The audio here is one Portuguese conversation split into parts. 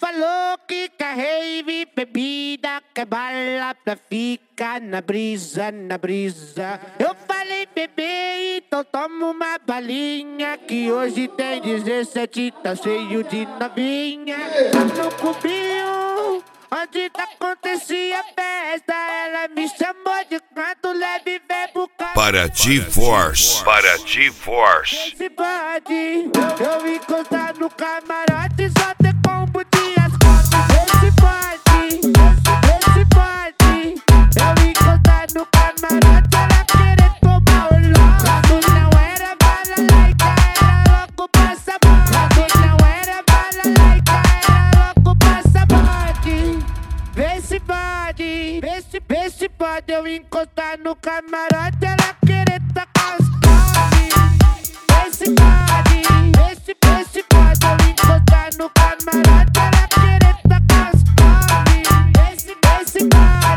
falou que quer rave, bebida, quer bala pra ficar na brisa, na brisa. Eu falei, bebê, então toma uma balinha, que hoje tem 17, tá cheio de novinha. Lá no cubinho, onde acontecia a festa, ela me chamou de canto leve, verbo Paraty Force. Paraty Force. Esse pode, eu encostar no camarote, só ter combo de as costas. Esse pode, eu encostar no camarote, ela querer tomar o logo. Quando não era bala laica, era logo passaporte. Quando não era bala laica, era logo passaporte. Vê se pode, eu encostar no camarote, ela querer tacar os toques. Vê se pode, eu encostar no camarote, ela querer tacar os toques. Vê se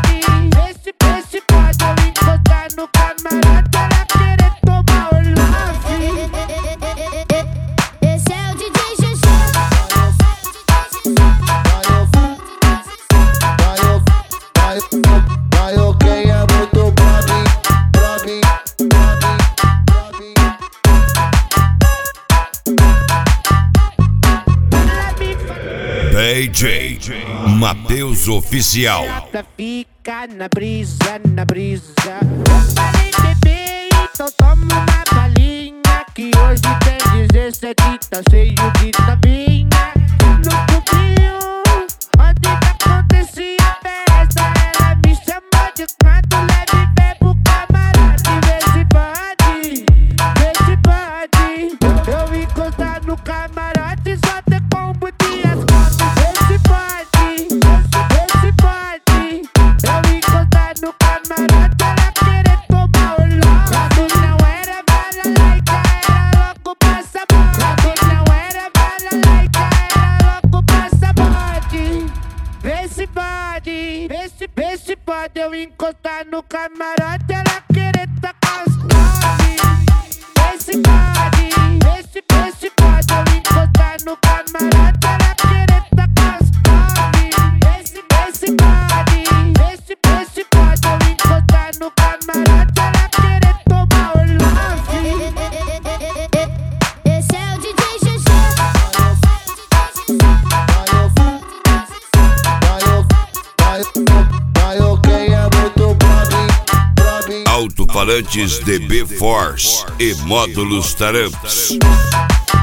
pode, eu encostar no camarote, ela querer tomar o love. Esse é o DJ Juju. Quem é muito pra mim. DJ Matheus Oficial. Pra ficar na brisa, na brisa. Eu falei, bebê, então toma uma balinha, que hoje tem 17, tá cheio de novinha. No cubinho, onde acontecia a festa, ela me chamou de canto leve, verbo camarote. Vê se pode, eu encostar no camarote, só ter combo de as costas. Vê se pode, eu encostar no camarote, ela querer tomar o logo. Quando não era bala laica, era logo passaporte. Quando não era bala laica, era logo passaporte. Vê se pode, eu encostar no camarote, ela querer tacar os toques. Vê se pode, eu encostar no camarote, ela querer tacar os toques. Vê se pode, eu encostar no camarote, ela querer tomar o love. Esse é o DJ Juju. Quem é muito pra mim. Alto-falantes DB Force e módulos Taramps.